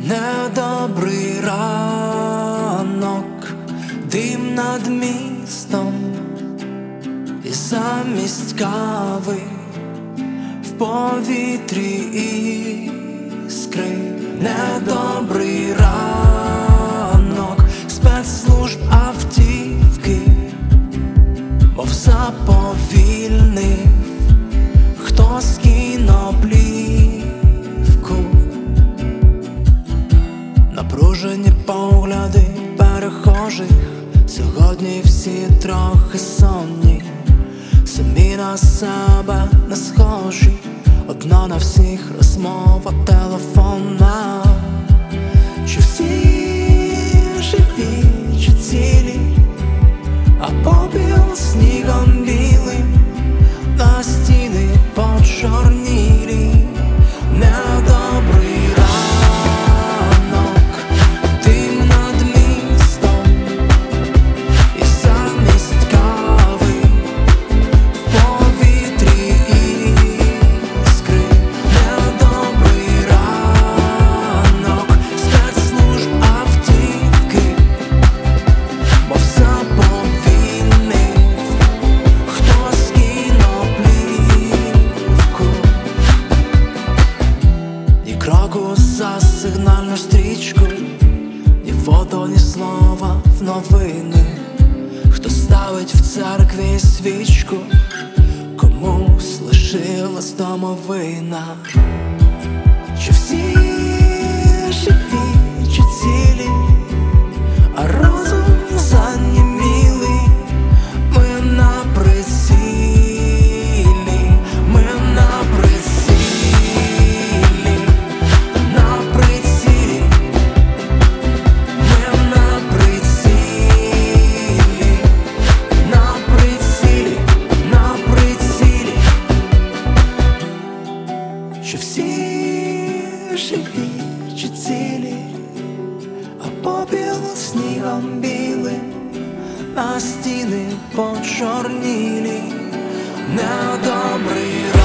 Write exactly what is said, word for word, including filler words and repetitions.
Недобрий ранок, дим над містом, і замість кави в повітрі іскри. Недобрий ранок, спецслужб автівки, мов заповільнив хтось кіноплівку. Напружені погляди перехожих, сьогодні всі трохи сонні, самі на себе не схожі, одна на всіх розмова телефона. Чи всі живі, чи цілі, а попіл снігом білим на стіни почорнілі. Недобрий ранок, дим над містом, і замість кави в повітрі іскри. Недобрий ранок, спецслужб автівки, мов заповільнив хтось кіноплівку. Ні кроку за сигнальну стрічку, ні фото, ні слова в новини. Хто ставить в церкві свічку, комусь лишилась домовина. Чи всі живі, чи цілі, а розум занімілий. Ми на прицілі, ми на прицілі, на прицілі, ми на прицілі, на прицілі, на прицілі. Чи всі живі, чи цілі, а попіл снігом білим на стіни почорнілі. Недобрий ранок.